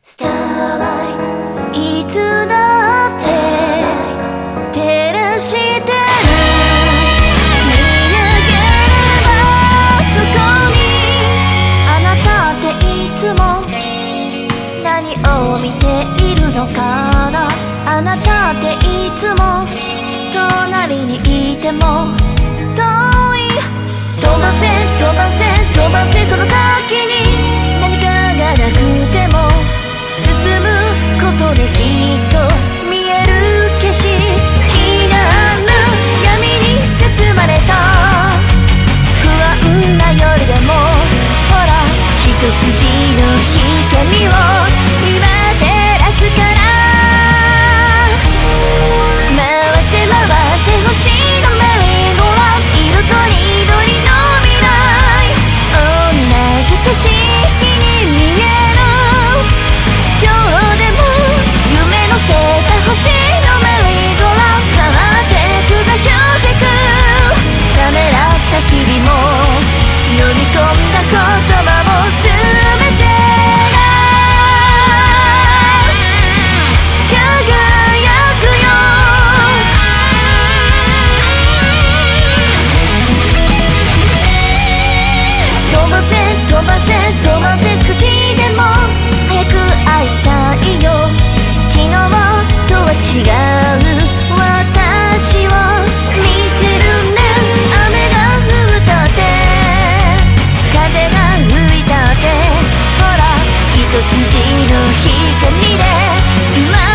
スターライトいつだって照らしてる。見上げればそこにあなたっていつも何を見ているのかな。あなたっていつも隣にいても遠い。飛ばせ飛ばせ飛ばせその先に何かがなくても進むことできっと見える景色がある。闇に包まれた不安な夜でもほら一筋の光を今照らすから。回せ回せ星のメリーゴーランド色とりどりの未来同じ景色に見える。今日でも夢のせた星のメリーゴーランド変わってくザ・ミュージック。ためらった日々も飲み込んだ言葉も全てが輝くよ。飛ばせ飛ばせ飛ばせ少しでも早く会いたいよ。昨日とは違う私を見せるね。雨が降ったって風が吹いたってほら一筋の光で今